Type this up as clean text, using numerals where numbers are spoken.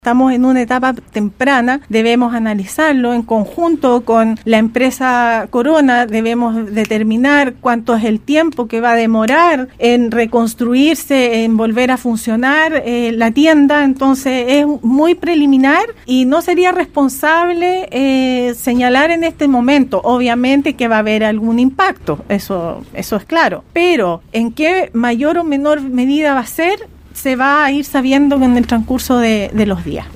Estamos en una etapa temprana, debemos analizarlo en conjunto con la empresa Corona, debemos determinar cuánto es el tiempo que va a demorar en reconstruirse, en volver a funcionar la tienda. Entonces es muy preliminar y no sería responsable señalar en este momento. Obviamente que va a haber algún impacto, eso es claro, pero en qué mayor o menor medida va a ser, se va a ir sabiendo en el transcurso de los días.